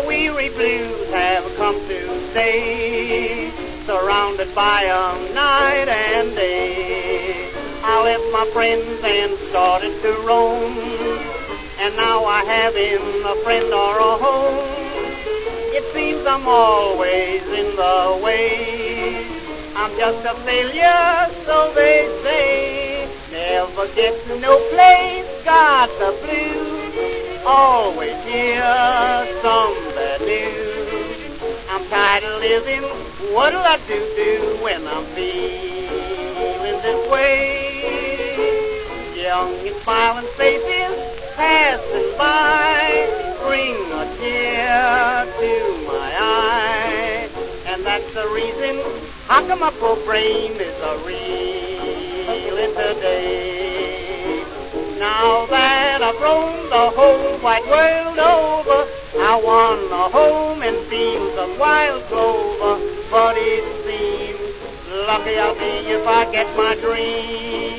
The weary blues have come to stay, surrounded by 'em night and day. I left my friends and started to roam, and now I haven't a friend or a home. It seems I'm always in the way. I'm just a failure, so they say. Never get to no place, got the blues. Always hear some bad news. I'm tired of living, what'll I do when I'm feeling this way? Young and smiling faces passing by bring a tear to my eye. And that's the reason how come my poor brain is a reeling today. Now that I've roamed the whole wide world over, I want a home and fields of wild clover. But it seems lucky I'll be if I get my dream.